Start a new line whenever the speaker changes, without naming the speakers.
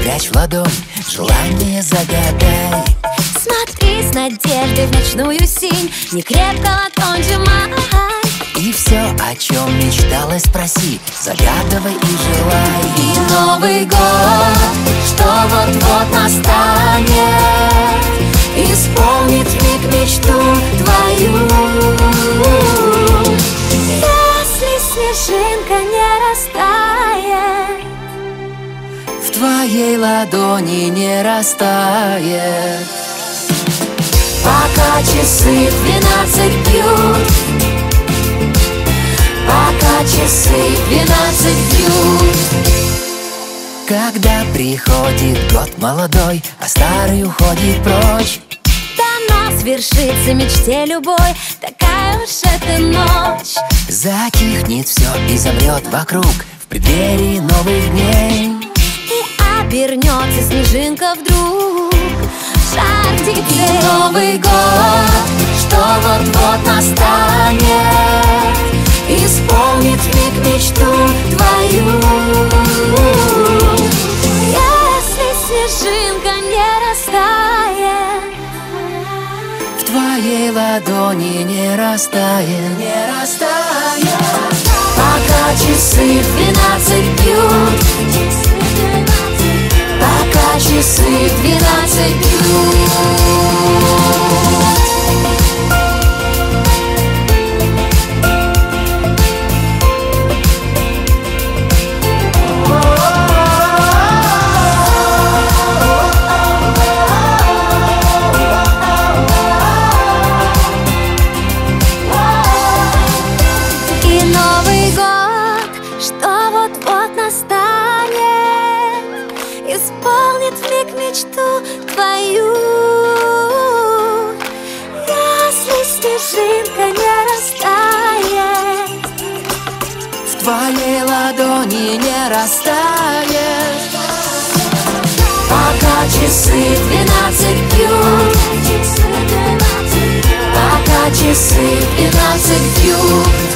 спрячь в ладонь, желание загадай.
Смотри с надеждой в ночную синь, не крепко ладонь сжимай.
И все, о чем мечтала, спроси, загадывай и желай.
И Новый год, что вот-вот настанет, исполнит вмиг мечту твою. Если снежинка не растает,
в твоей ладони не растает.
пока часы 12 бьют, пока часы 12 бьют.
Когда приходит год молодой, а старый уходит прочь,
Дано свершится мечте любой, такая уж это ночь.
затихнет все и замрет вокруг в преддверии новых дней.
И обернется снежинка вдруг шар птицей.
Новый год, что вот-вот настанет, исполнит вмиг мечту твою.
Если снежинка не растает,
В твоей ладони не растает, не растает.
пока часы 12 бьют, пока часы 12 бьют. И Новый год, что вот-вот настанет, исполнит вмиг мечту твою. Если снежинка не растает,
В твоей ладони не растает.
пока часы 12 бьют, пока часы 12 бьют.